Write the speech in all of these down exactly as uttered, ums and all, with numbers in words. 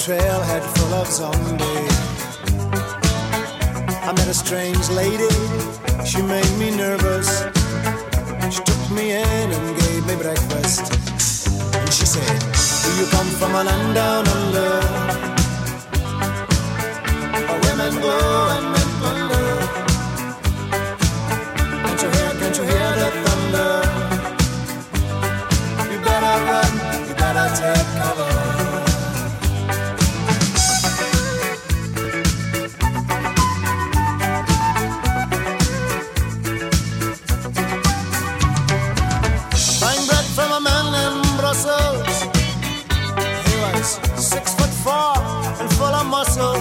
trailhead full of zombies. I met a strange lady, she made me nervous. She took me in and gave me breakfast. And she said, do you come from a land down under, where women go and men wonder? Can't you hear, can't you hear the thunder? You better run, you better take cover. Six foot four and full of muscle.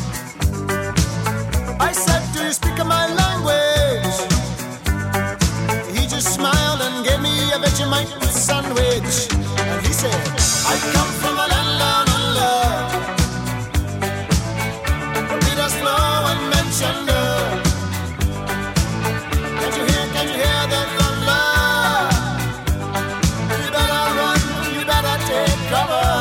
I said, do you speak my language? He just smiled and gave me a Vegemite sandwich. And he said, I come from a land down under, where Peter's flow and mention her. Can't you hear, can't you hear the thunder? You better run, you better take cover.